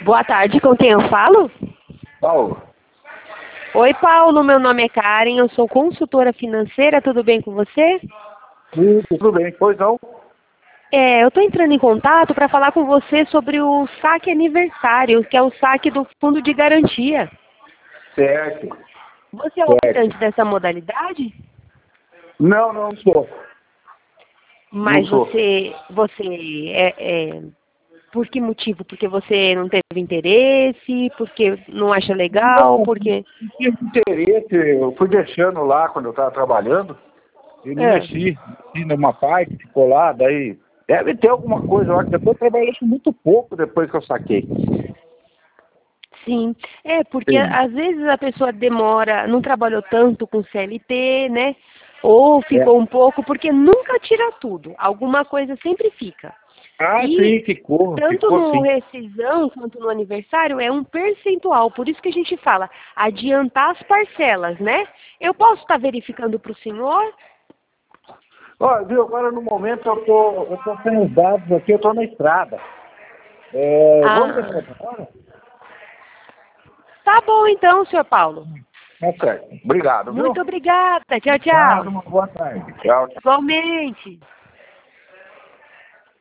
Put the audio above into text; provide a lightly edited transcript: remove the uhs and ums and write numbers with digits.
Boa tarde, com quem eu falo? Paulo, Oi, Paulo, meu nome é Karen, eu sou consultora financeira, tudo bem com você? tudo bem, pois não? Eu estou entrando em contato para falar com você sobre o saque aniversário, que é o saque do fundo de garantia. Certo, Você é certo. optante dessa modalidade? Não sou. Não Mas sou. por que motivo? Porque você não teve interesse, porque não acha legal, Não porque... tinha interesse, eu fui deixando lá quando eu estava trabalhando e não É. mexi numa parte, ficou lá, daí deve ter alguma coisa lá, que depois eu trabalhei muito pouco depois que eu saquei. Sim, porque Sim. às vezes a pessoa demora, não trabalhou tanto com CLT, né? Ou É. ficou um pouco, porque nunca tira tudo, alguma coisa sempre fica. Ah, E sim, ficou tanto no sim. rescisão quanto no aniversário é um percentual, por isso que a gente fala adiantar as parcelas, né? Eu posso estar verificando para o senhor? Ó, viu, agora no momento eu tô sem os dados aqui, eu tô na estrada. Vamos deixar Ah, pra hora? tá bom então, senhor Paulo. Tá certo. Obrigado, viu? Muito obrigada. Tchau, Obrigado, tchau. uma boa tarde. Tchau, tchau. Igualmente.